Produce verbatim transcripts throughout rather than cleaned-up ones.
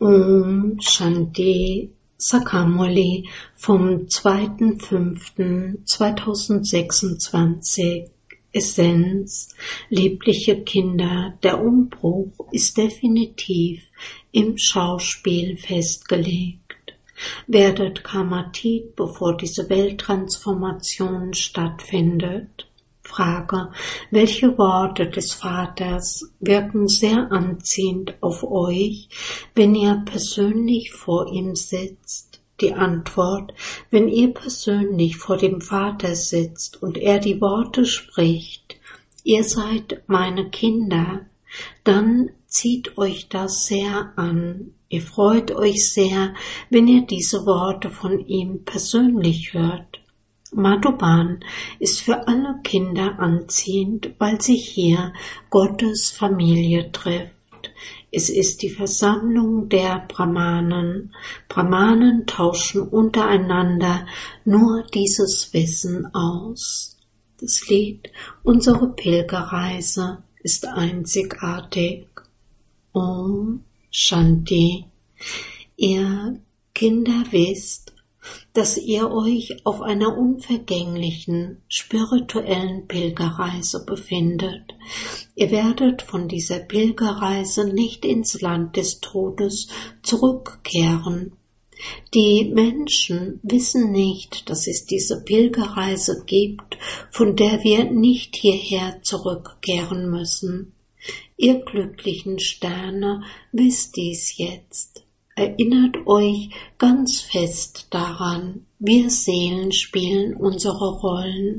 Om Shanti Sakamoli vom zweiter fünfter zweitausendsechsundzwanzig. Essenz: Liebliche Kinder, der Umbruch ist definitiv im Schauspiel festgelegt. Werdet Karmatit, bevor diese Welttransformation stattfindet. Frage: Welche Worte des Vaters wirken sehr anziehend auf euch, wenn ihr persönlich vor ihm sitzt? Die Antwort: Wenn ihr persönlich vor dem Vater sitzt und er die Worte spricht, ihr seid meine Kinder, dann zieht euch das sehr an. Ihr freut euch sehr, wenn ihr diese Worte von ihm persönlich hört. Madhuban ist für alle Kinder anziehend, weil sich hier Gottes Familie trifft. Es ist die Versammlung der Brahmanen. Brahmanen tauschen untereinander nur dieses Wissen aus. Das Lied Unsere Pilgerreise ist einzigartig. Om Shanti. Ihr Kinder wisst, dass ihr euch auf einer unvergänglichen, spirituellen Pilgerreise befindet. Ihr werdet von dieser Pilgerreise nicht ins Land des Todes zurückkehren. Die Menschen wissen nicht, dass es diese Pilgerreise gibt, von der wir nicht hierher zurückkehren müssen. Ihr glücklichen Sterne wisst dies jetzt. Erinnert euch ganz fest daran, wir Seelen spielen unsere Rollen.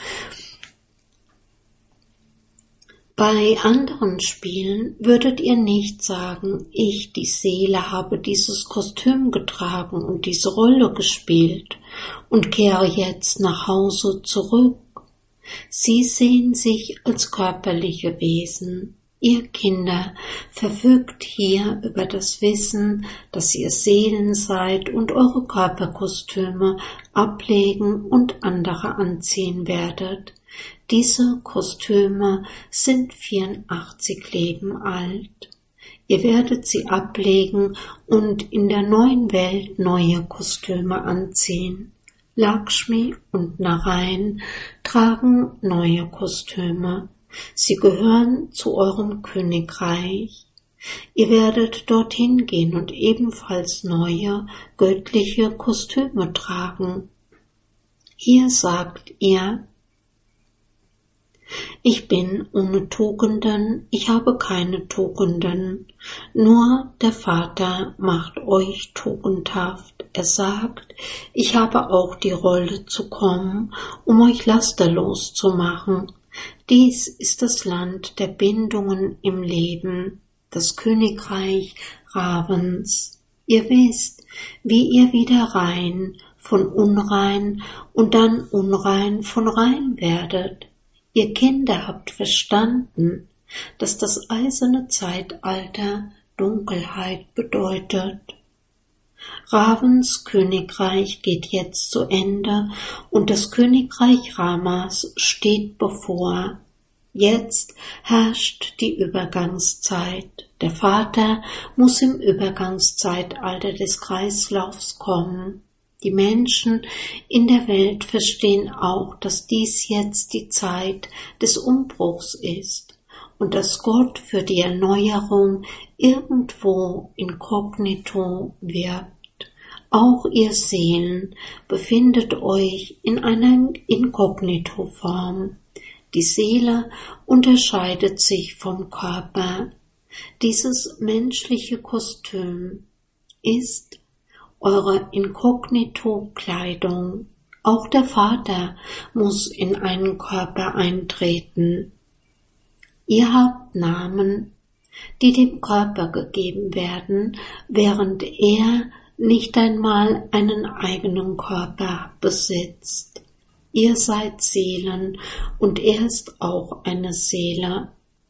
Bei anderen Spielen würdet ihr nicht sagen, ich, die Seele, habe dieses Kostüm getragen und diese Rolle gespielt und kehre jetzt nach Hause zurück. Sie sehen sich als körperliche Wesen. Ihr Kinder verfügt hier über das Wissen, dass ihr Seelen seid und eure Körperkostüme ablegen und andere anziehen werdet. Diese Kostüme sind vierundachtzig Leben alt. Ihr werdet sie ablegen und in der neuen Welt neue Kostüme anziehen. Lakshmi und Narayan tragen neue Kostüme. Sie gehören zu eurem Königreich. Ihr werdet dorthin gehen und ebenfalls neue, göttliche Kostüme tragen. Hier sagt ihr, ich bin ohne Tugenden, ich habe keine Tugenden, nur der Vater macht euch tugendhaft. Er sagt, ich habe auch die Rolle zu kommen, um euch lasterlos zu machen. Dies ist das Land der Bindungen im Leben, das Königreich Ravens. Ihr wisst, wie ihr wieder rein von unrein und dann unrein von rein werdet. Ihr Kinder habt verstanden, dass das eiserne Zeitalter Dunkelheit bedeutet. Ravens Königreich geht jetzt zu Ende und das Königreich Ramas steht bevor. Jetzt herrscht die Übergangszeit. Der Vater muss im Übergangszeitalter des Kreislaufs kommen. Die Menschen in der Welt verstehen auch, dass dies jetzt die Zeit des Umbruchs ist und dass Gott für die Erneuerung irgendwo inkognito wirkt. Auch ihr Seelen befindet euch in einer Inkognito-Form. Die Seele unterscheidet sich vom Körper. Dieses menschliche Kostüm ist eure Inkognito-Kleidung. Auch der Vater muss in einen Körper eintreten. Ihr habt Namen, die dem Körper gegeben werden, während er nicht einmal einen eigenen Körper besitzt. Ihr seid Seelen und er ist auch eine Seele.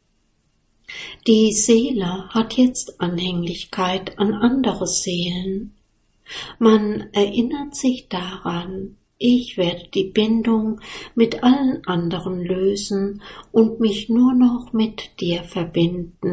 Die Seele hat jetzt Anhänglichkeit an andere Seelen. Man erinnert sich daran, ich werde die Bindung mit allen anderen lösen und mich nur noch mit dir verbinden.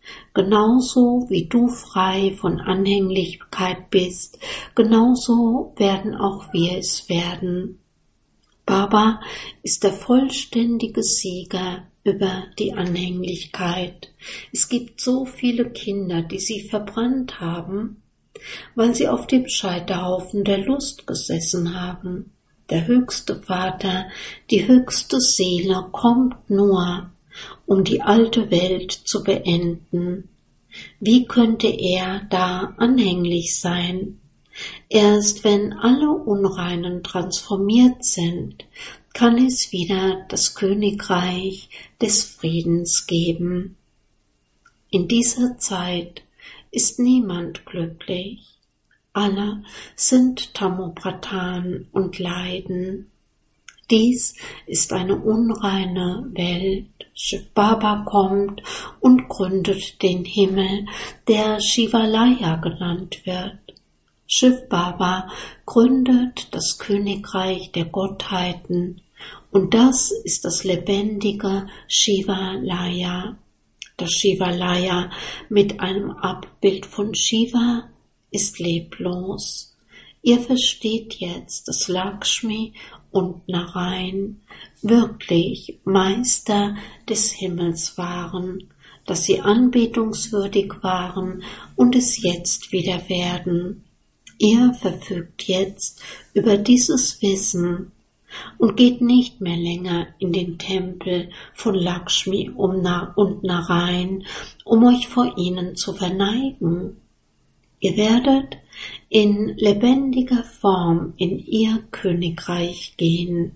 Genauso wie du frei von Anhänglichkeit bist, genauso werden auch wir es werden. Baba ist der vollständige Sieger über die Anhänglichkeit. Es gibt so viele Kinder, die sie verbrannt haben, weil sie auf dem Scheiterhaufen der Lust gesessen haben. Der höchste Vater, die höchste Seele kommt nur, um die alte Welt zu beenden. Wie könnte er da anhänglich sein? Erst wenn alle Unreinen transformiert sind, kann es wieder das Königreich des Friedens geben. In dieser Zeit ist niemand glücklich. Alle sind Tamopratan und leiden. Dies ist eine unreine Welt. Shiv Baba kommt und gründet den Himmel, der Shivalaya genannt wird. Shiv Baba gründet das Königreich der Gottheiten und das ist das lebendige Shivalaya. Das Shivalaya mit einem Abbild von Shiva ist leblos. Ihr versteht jetzt, dass Lakshmi und Narayan wirklich Meister des Himmels waren, dass sie anbetungswürdig waren und es jetzt wieder werden. Ihr verfügt jetzt über dieses Wissen und geht nicht mehr länger in den Tempel von Lakshmi und Narayan, um euch vor ihnen zu verneigen. Ihr werdet in lebendiger Form in ihr Königreich gehen.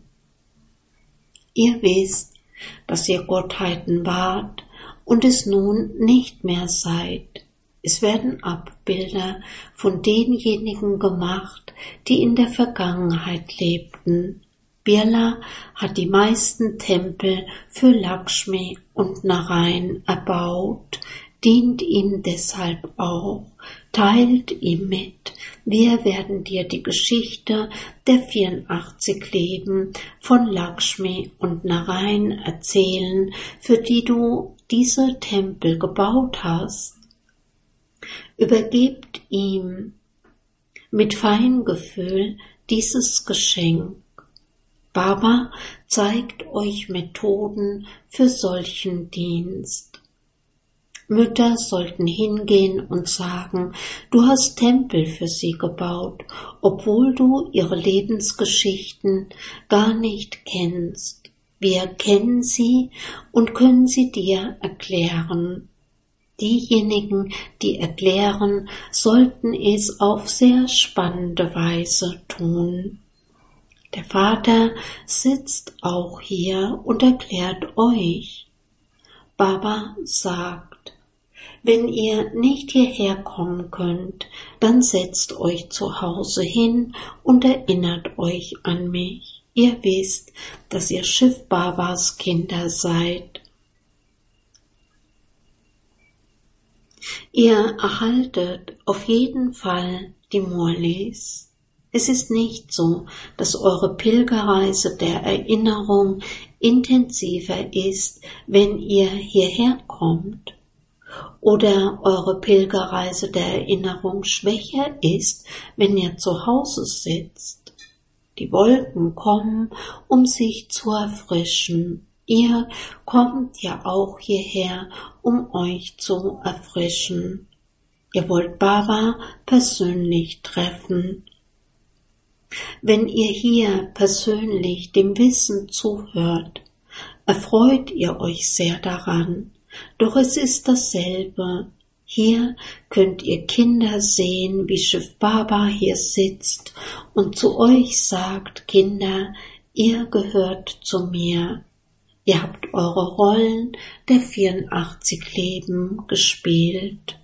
Ihr wisst, dass ihr Gottheiten wart und es nun nicht mehr seid. Es werden Abbilder von denjenigen gemacht, die in der Vergangenheit lebten. Birla hat die meisten Tempel für Lakshmi und Narayan erbaut, dient ihm deshalb auch, teilt ihm mit. Wir werden dir die Geschichte der vierundachtzig Leben von Lakshmi und Narayan erzählen, für die du diese Tempel gebaut hast. Übergebt ihm mit Feingefühl dieses Geschenk. Baba zeigt euch Methoden für solchen Dienst. Mütter sollten hingehen und sagen, du hast Tempel für sie gebaut, obwohl du ihre Lebensgeschichten gar nicht kennst. Wir kennen sie und können sie dir erklären. Diejenigen, die erklären, sollten es auf sehr spannende Weise tun. Der Vater sitzt auch hier und erklärt euch. Baba sagt, wenn ihr nicht hierher kommen könnt, dann setzt euch zu Hause hin und erinnert euch an mich. Ihr wisst, dass ihr Shiv Babas Kinder seid. Ihr erhaltet auf jeden Fall die Murlis. Es ist nicht so, dass eure Pilgerreise der Erinnerung intensiver ist, wenn ihr hierher kommt, oder eure Pilgerreise der Erinnerung schwächer ist, wenn ihr zu Hause sitzt. Die Wolken kommen, um sich zu erfrischen. Ihr kommt ja auch hierher, um euch zu erfrischen. Ihr wollt Baba persönlich treffen. Wenn ihr hier persönlich dem Wissen zuhört, erfreut ihr euch sehr daran. Doch es ist dasselbe. Hier könnt ihr Kinder sehen, wie Shiv Baba hier sitzt und zu euch sagt, Kinder, ihr gehört zu mir. Ihr habt eure Rollen der vierundachtzig Leben gespielt.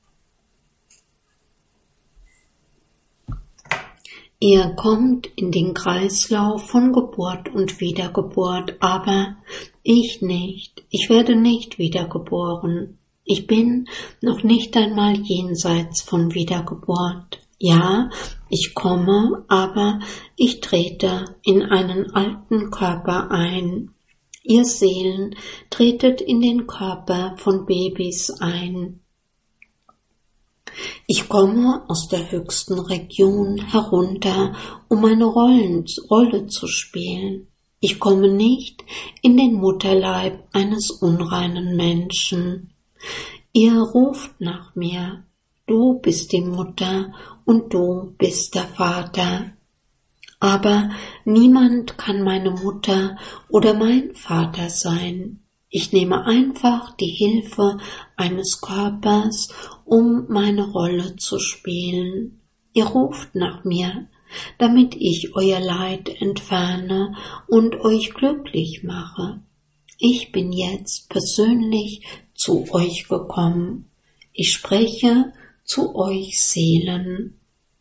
Ihr kommt in den Kreislauf von Geburt und Wiedergeburt, aber ich nicht. Ich werde nicht wiedergeboren. Ich bin noch nicht einmal jenseits von Wiedergeburt. Ja, ich komme, aber ich trete in einen alten Körper ein. Ihr Seelen tretet in den Körper von Babys ein. Ich komme aus der höchsten Region herunter, um meine Rollen, Rolle zu spielen. Ich komme nicht in den Mutterleib eines unreinen Menschen. Ihr ruft nach mir. Du bist die Mutter und du bist der Vater. Aber niemand kann meine Mutter oder mein Vater sein. Ich nehme einfach die Hilfe eines Körpers, um meine Rolle zu spielen. Ihr ruft nach mir, damit ich euer Leid entferne und euch glücklich mache. Ich bin jetzt persönlich zu euch gekommen. Ich spreche zu euch Seelen.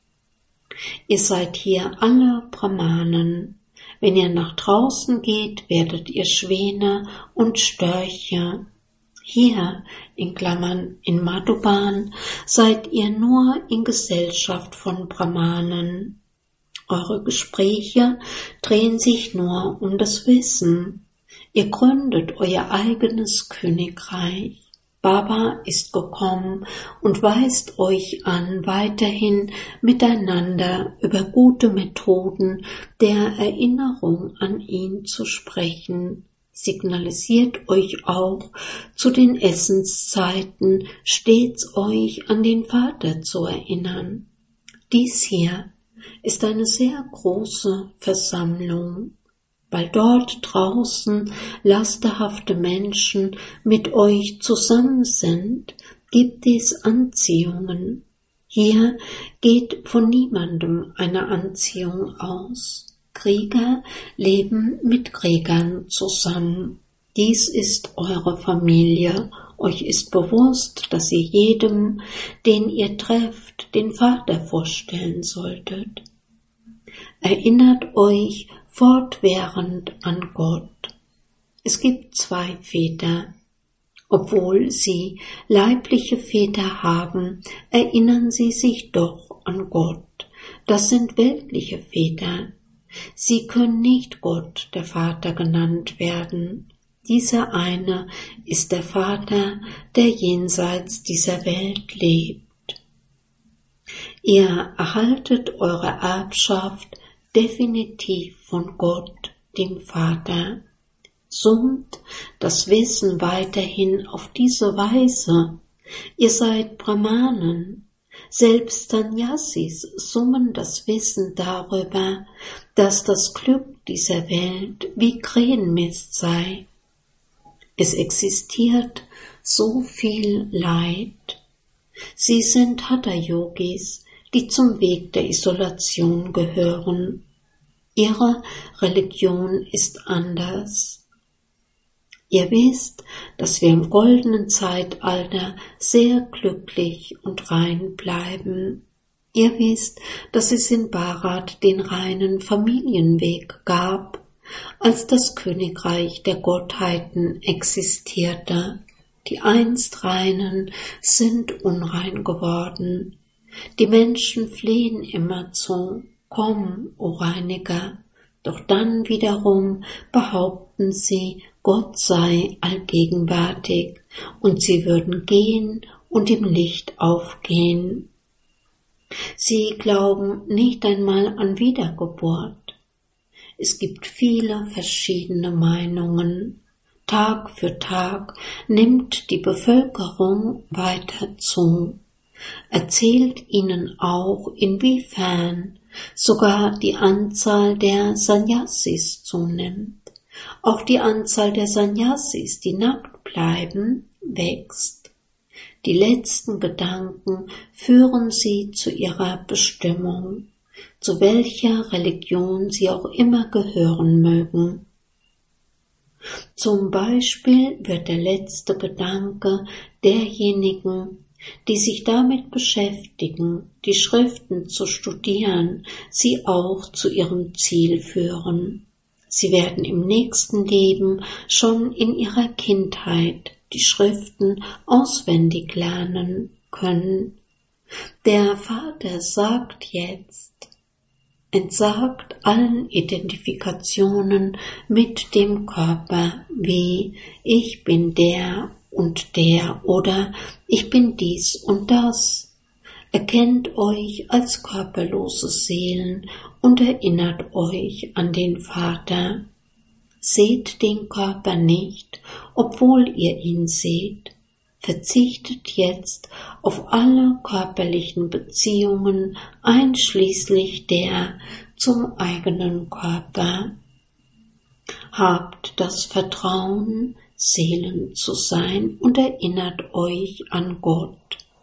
Ihr seid hier alle Brahmanen. Wenn ihr nach draußen geht, werdet ihr Schwäne und Störche. Hier, in Klammern in Madhuban, seid ihr nur in Gesellschaft von Brahmanen. Eure Gespräche drehen sich nur um das Wissen. Ihr gründet euer eigenes Königreich. Baba ist gekommen und weist euch an, weiterhin miteinander über gute Methoden der Erinnerung an ihn zu sprechen. Signalisiert euch auch zu den Essenszeiten, stets euch an den Vater zu erinnern. Dies hier ist eine sehr große Versammlung. Weil dort draußen lasterhafte Menschen mit euch zusammen sind, gibt es Anziehungen. Hier geht von niemandem eine Anziehung aus. Krieger leben mit Kriegern zusammen. Dies ist eure Familie. Euch ist bewusst, dass ihr jedem, den ihr trefft, den Vater vorstellen solltet. Erinnert euch fortwährend an Gott. Es gibt zwei Väter. Obwohl sie leibliche Väter haben, erinnern sie sich doch an Gott. Das sind weltliche Väter. Sie können nicht Gott, der Vater, genannt werden. Dieser eine ist der Vater, der jenseits dieser Welt lebt. Ihr erhaltet eure Erbschaft definitiv von Gott, dem Vater. Summt das Wissen weiterhin auf diese Weise. Ihr seid Brahmanen. Selbst Sannyasis summen das Wissen darüber, dass das Glück dieser Welt wie Krähenmist sei. Es existiert so viel Leid. Sie sind Hatha-Yogis, die zum Weg der Isolation gehören. Ihre Religion ist anders. Ihr wisst, dass wir im goldenen Zeitalter sehr glücklich und rein bleiben. Ihr wisst, dass es in Bharat den reinen Familienweg gab, als das Königreich der Gottheiten existierte. Die einst Reinen sind unrein geworden. Die Menschen flehen immerzu, komm, o Reiniger, doch dann wiederum behaupten sie, Gott sei allgegenwärtig und sie würden gehen und im Licht aufgehen. Sie glauben nicht einmal an Wiedergeburt. Es gibt viele verschiedene Meinungen. Tag für Tag nimmt die Bevölkerung weiter zu. Erzählt ihnen auch, inwiefern sogar die Anzahl der Sannyasis zunimmt. Auch die Anzahl der Sannyasis, die nackt bleiben, wächst. Die letzten Gedanken führen sie zu ihrer Bestimmung, zu welcher Religion sie auch immer gehören mögen. Zum Beispiel wird der letzte Gedanke derjenigen, die sich damit beschäftigen, die Schriften zu studieren, sie auch zu ihrem Ziel führen. Sie werden im nächsten Leben schon in ihrer Kindheit die Schriften auswendig lernen können. Der Vater sagt jetzt, entsagt allen Identifikationen mit dem Körper wie ich bin der und der oder ich bin dies und das. Erkennt euch als körperlose Seelen und erinnert euch an den Vater. Seht den Körper nicht, obwohl ihr ihn seht. Verzichtet jetzt auf alle körperlichen Beziehungen, einschließlich der zum eigenen Körper. Habt das Vertrauen, Seelen zu sein und erinnert euch an Gott.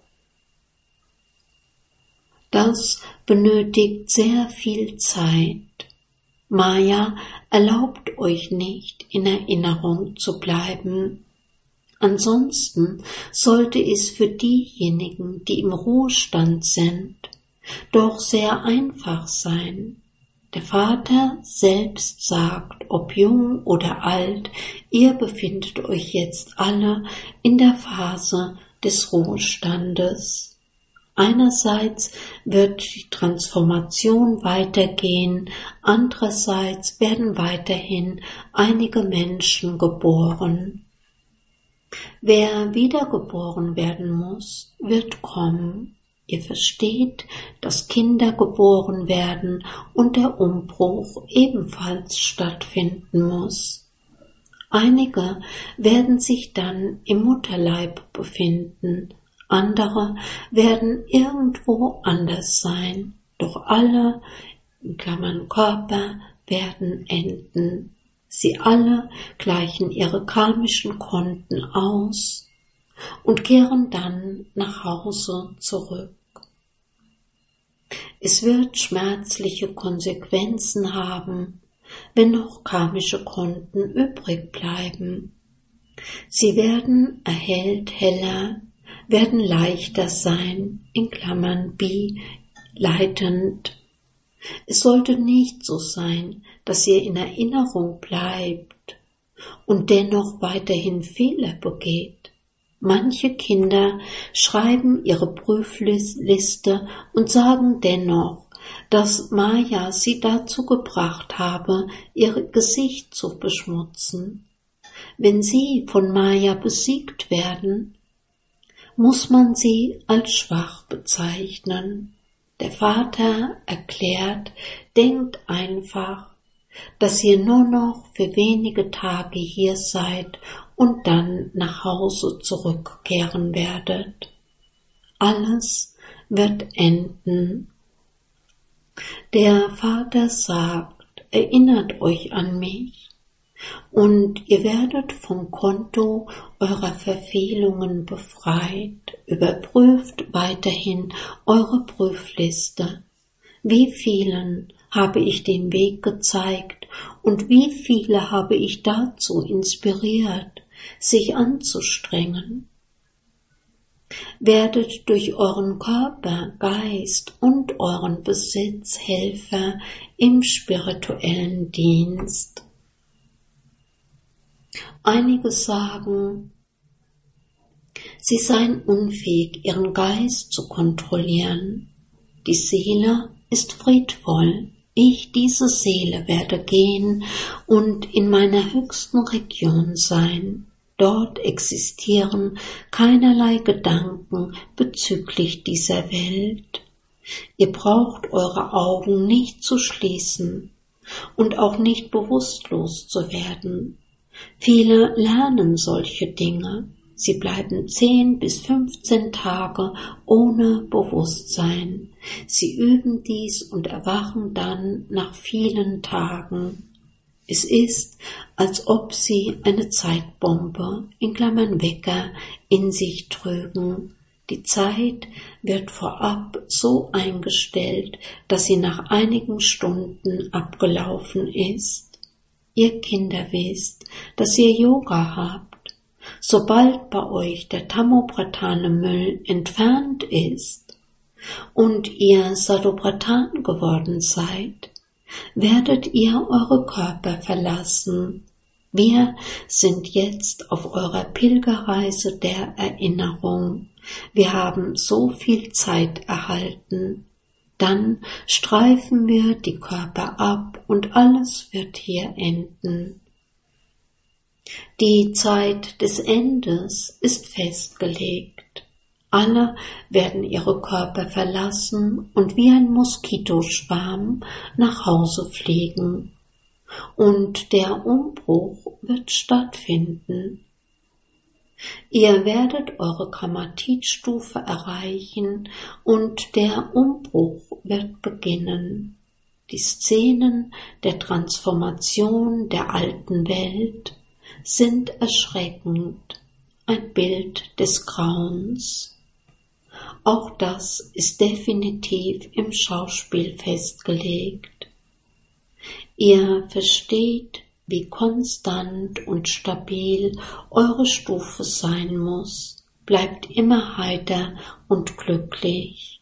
Das benötigt sehr viel Zeit. Maya erlaubt euch nicht, in Erinnerung zu bleiben. Ansonsten sollte es für diejenigen, die im Ruhestand sind, doch sehr einfach sein. Der Vater selbst sagt, ob jung oder alt, ihr befindet euch jetzt alle in der Phase des Ruhestandes. Einerseits wird die Transformation weitergehen, andererseits werden weiterhin einige Menschen geboren. Wer wiedergeboren werden muss, wird kommen. Ihr versteht, dass Kinder geboren werden und der Umbruch ebenfalls stattfinden muss. Einige werden sich dann im Mutterleib befinden, andere werden irgendwo anders sein, doch alle, in Klammern Körper, werden enden. Sie alle gleichen ihre karmischen Konten aus und kehren dann nach Hause zurück. Es wird schmerzliche Konsequenzen haben, wenn noch karmische Konten übrig bleiben. Sie werden erhellt heller, werden leichter sein, in Klammern bi, leitend. Es sollte nicht so sein, dass ihr in Erinnerung bleibt und dennoch weiterhin Fehler begeht. Manche Kinder schreiben ihre Prüfliste und sagen dennoch, dass Maya sie dazu gebracht habe, ihr Gesicht zu beschmutzen. Wenn sie von Maya besiegt werden, muss man sie als schwach bezeichnen. Der Vater erklärt, denkt einfach, dass ihr nur noch für wenige Tage hier seid und dann nach Hause zurückkehren werdet. Alles wird enden. Der Vater sagt, erinnert euch an mich und ihr werdet vom Konto eurer Verfehlungen befreit. Überprüft weiterhin eure Prüfliste. Wie vielen habe ich den Weg gezeigt und wie viele habe ich dazu inspiriert, sich anzustrengen? Werdet durch euren Körper, Geist und euren Besitz Helfer im spirituellen Dienst. Einige sagen, sie seien unfähig, ihren Geist zu kontrollieren. Die Seele ist friedvoll. Ich, diese Seele, werde gehen und in meiner höchsten Region sein. Dort existieren keinerlei Gedanken bezüglich dieser Welt. Ihr braucht eure Augen nicht zu schließen und auch nicht bewusstlos zu werden. Viele lernen solche Dinge. Sie bleiben zehn bis fünfzehn Tage ohne Bewusstsein. Sie üben dies und erwachen dann nach vielen Tagen. Es ist, als ob sie eine Zeitbombe, in Klammern Wecker, in sich trügen. Die Zeit wird vorab so eingestellt, dass sie nach einigen Stunden abgelaufen ist. Ihr Kinder wisst, dass ihr Yoga habt. Sobald bei euch der Tamopratane-Müll entfernt ist und ihr Sadopratan geworden seid, werdet ihr eure Körper verlassen. Wir sind jetzt auf eurer Pilgerreise der Erinnerung. Wir haben so viel Zeit erhalten. Dann streifen wir die Körper ab und alles wird hier enden. Die Zeit des Endes ist festgelegt. Alle werden ihre Körper verlassen und wie ein Moskitoschwarm nach Hause fliegen. Und der Umbruch wird stattfinden. Ihr werdet eure Karmatitstufe erreichen und der Umbruch wird beginnen. Die Szenen der Transformation der alten Welt sind erschreckend, ein Bild des Grauens. Auch das ist definitiv im Schauspiel festgelegt. Ihr versteht, wie konstant und stabil eure Stufe sein muss. Bleibt immer heiter und glücklich.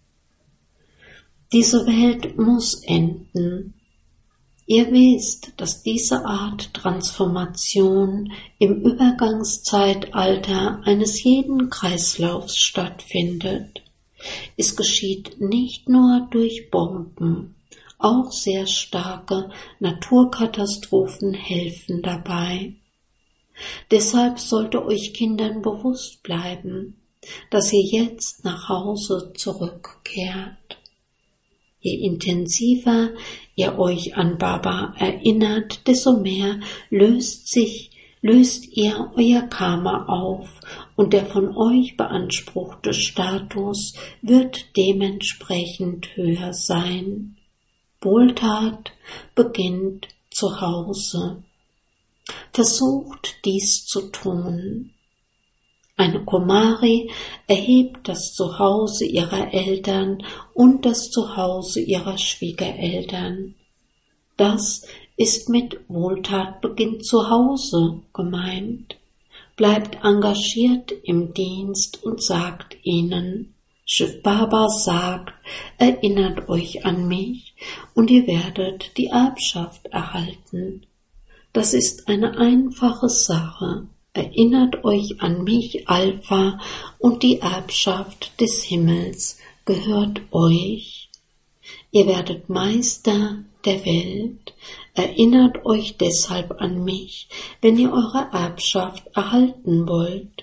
Diese Welt muss enden. Ihr wisst, dass diese Art Transformation im Übergangszeitalter eines jeden Kreislaufs stattfindet. Es geschieht nicht nur durch Bomben, auch sehr starke Naturkatastrophen helfen dabei. Deshalb sollte euch Kindern bewusst bleiben, dass ihr jetzt nach Hause zurückkehrt. Je intensiver ihr euch an Baba erinnert, desto mehr löst sich, löst ihr euer Karma auf und der von euch beanspruchte Status wird dementsprechend höher sein. Wohltat beginnt zu Hause. Versucht dies zu tun. Eine Kumari erhebt das Zuhause ihrer Eltern und das Zuhause ihrer Schwiegereltern. Das ist mit Wohltat beginnt zu Hause gemeint. Bleibt engagiert im Dienst und sagt ihnen, Shiv Baba sagt, erinnert euch an mich und ihr werdet die Erbschaft erhalten. Das ist eine einfache Sache. Erinnert euch an mich, Alpha, und die Erbschaft des Himmels gehört euch. Ihr werdet Meister der Welt. Erinnert euch deshalb an mich, wenn ihr eure Erbschaft erhalten wollt.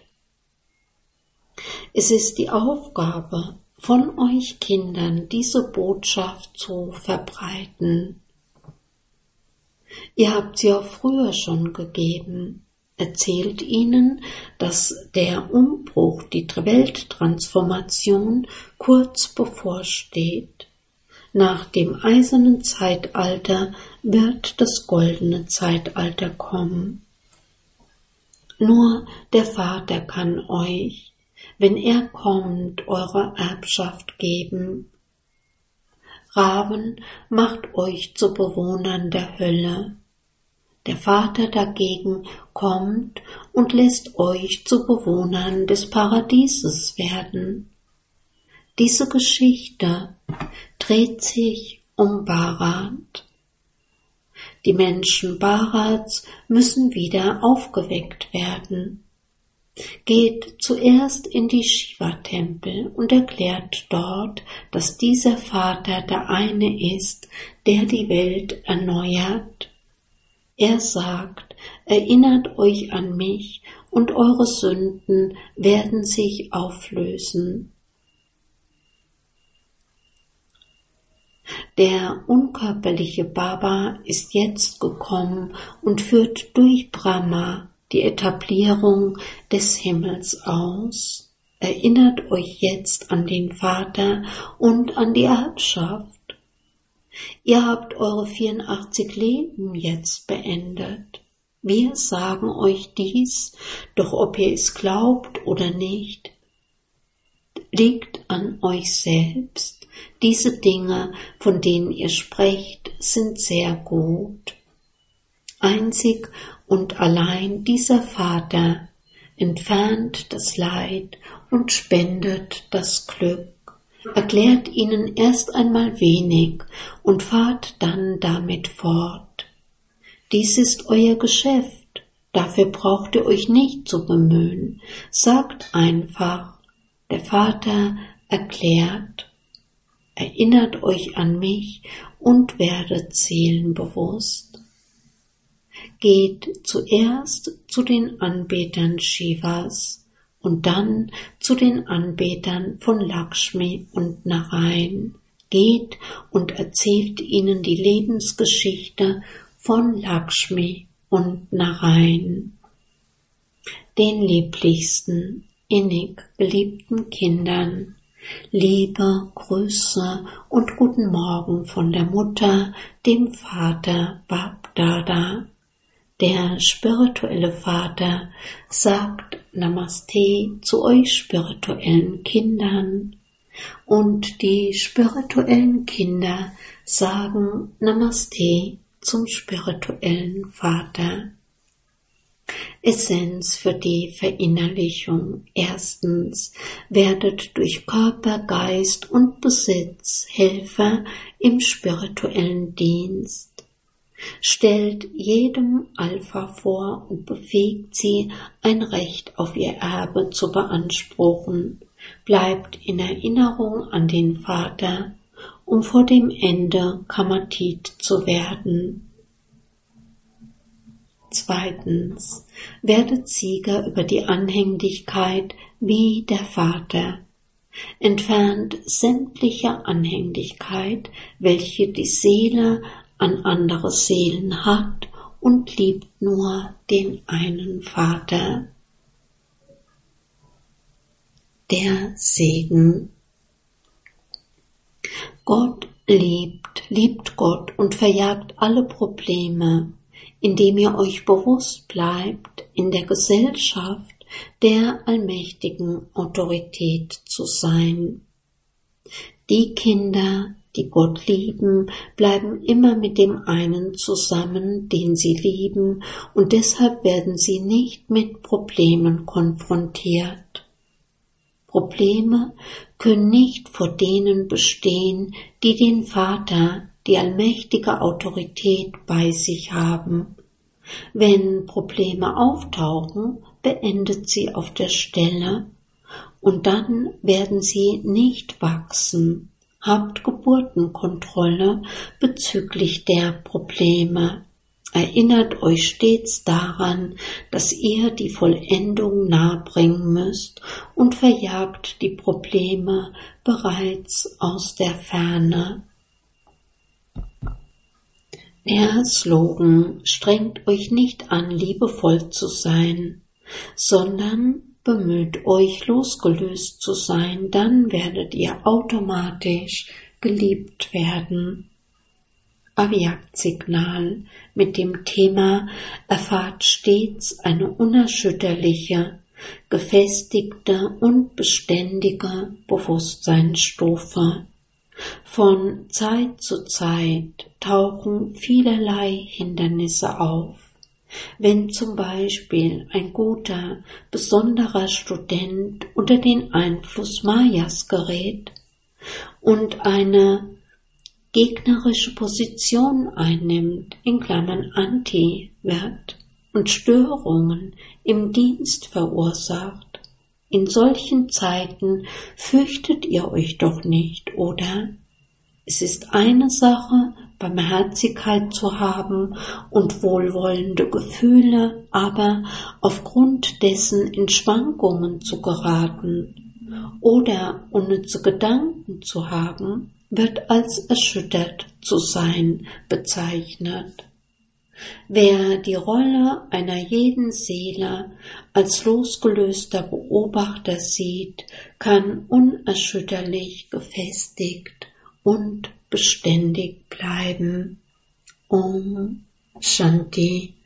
Es ist die Aufgabe von euch Kindern, diese Botschaft zu verbreiten. Ihr habt sie auch früher schon gegeben. Erzählt ihnen, dass der Umbruch, die Welttransformation kurz bevorsteht. Nach dem eisernen Zeitalter wird das goldene Zeitalter kommen. Nur der Vater kann euch, wenn er kommt, eure Erbschaft geben. Raven macht euch zu Bewohnern der Hölle. Der Vater dagegen kommt und lässt euch zu Bewohnern des Paradieses werden. Diese Geschichte dreht sich um Bharat. Die Menschen Bharats müssen wieder aufgeweckt werden. Geht zuerst in die Shiva-Tempel und erklärt dort, dass dieser Vater der eine ist, der die Welt erneuert. Er sagt, erinnert euch an mich und eure Sünden werden sich auflösen. Der unkörperliche Baba ist jetzt gekommen und führt durch Brahma die Etablierung des Himmels aus. Erinnert euch jetzt an den Vater und an die Erbschaft. Ihr habt eure vierundachtzig Leben jetzt beendet. Wir sagen euch dies, doch ob ihr es glaubt oder nicht, liegt an euch selbst. Diese Dinge, von denen ihr sprecht, sind sehr gut. Einzig und allein dieser Vater entfernt das Leid und spendet das Glück. Erklärt ihnen erst einmal wenig und fahrt dann damit fort. Dies ist euer Geschäft, dafür braucht ihr euch nicht zu bemühen. Sagt einfach, der Vater erklärt. erinnert euch an mich und werdet seelenbewusst. Geht zuerst zu den Anbetern Shivas und dann zu den Anbetern von Lakshmi und Narayan. Geht und erzählt ihnen die Lebensgeschichte von Lakshmi und Narayan. Den lieblichsten, innig geliebten Kindern, Liebe, Grüße und guten Morgen von der Mutter, dem Vater Bab-Dada. Der spirituelle Vater sagt Namaste zu euch spirituellen Kindern und die spirituellen Kinder sagen Namaste zum spirituellen Vater. Essenz für die Verinnerlichung. Erstens, werdet durch Körper, Geist und Besitz Helfer im spirituellen Dienst. Stellt jedem Alpha vor und befähigt sie, ein Recht auf ihr Erbe zu beanspruchen. Bleibt in Erinnerung an den Vater, um vor dem Ende Kamatit zu werden. Zweitens, werdet Sieger über die Anhänglichkeit wie der Vater. Entfernt sämtliche Anhänglichkeit, welche die Seele an andere Seelen hat und liebt nur den einen Vater. Der Segen. Gott liebt, liebt Gott und verjagt alle Probleme, indem ihr euch bewusst bleibt, in der Gesellschaft der allmächtigen Autorität zu sein. Die Kinder, die Gott lieben, bleiben immer mit dem einen zusammen, den sie lieben, und deshalb werden sie nicht mit Problemen konfrontiert. Probleme können nicht vor denen bestehen, die den Vater, die allmächtige Autorität bei sich haben. Wenn Probleme auftauchen, beendet sie auf der Stelle, und dann werden sie nicht wachsen. Habt Geburtenkontrolle bezüglich der Probleme. Erinnert euch stets daran, dass ihr die Vollendung nahebringen müsst und verjagt die Probleme bereits aus der Ferne. Der Slogan: Strengt euch nicht an, liebevoll zu sein, sondern bemüht euch, losgelöst zu sein, dann werdet ihr automatisch geliebt werden. Avyakt-Signal mit dem Thema: Erfahrt stets eine unerschütterliche, gefestigte und beständige Bewusstseinsstufe. Von Zeit zu Zeit tauchen vielerlei Hindernisse auf. Wenn zum Beispiel ein guter, besonderer Student unter den Einfluss Mayas gerät und eine gegnerische Position einnimmt, in Klammern Anti wird, und Störungen im Dienst verursacht, in solchen Zeiten fürchtet ihr euch doch nicht, oder? Es ist eine Sache, Barmherzigkeit zu haben und wohlwollende Gefühle, aber aufgrund dessen in Schwankungen zu geraten oder unnütze Gedanken zu haben, wird als erschüttert zu sein bezeichnet. Wer die Rolle einer jeden Seele als losgelöster Beobachter sieht, kann unerschütterlich gefestigt und beständig bleiben. Om Shanti.